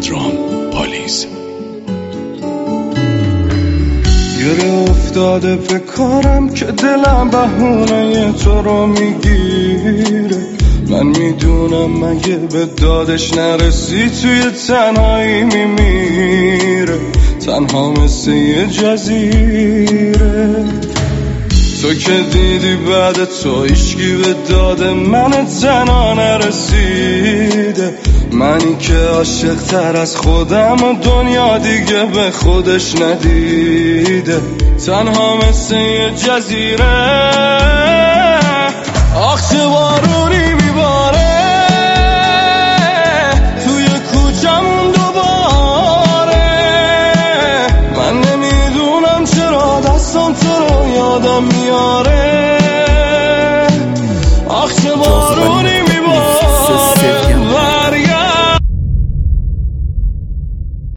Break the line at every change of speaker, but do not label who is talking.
پدرام پالیز.
گره افتاده به کارم که دلم بهونه تو رو میگیره. من میدونم مگه به دادش نرسی توی تنهایی میمیره. تنها مثل یه جزیره. تو که دیدی بعد تو هیچکی به داد من تنها نرسیده. منی که عاشق تر از خودم و دنیا دیگه به خودش ندیده. تنها مثل یه جزیره. آخ چه بارونی میباره توی کوچمون دوباره. من نمیدونم چرا دستم تو رو یادم میاره. آخ چه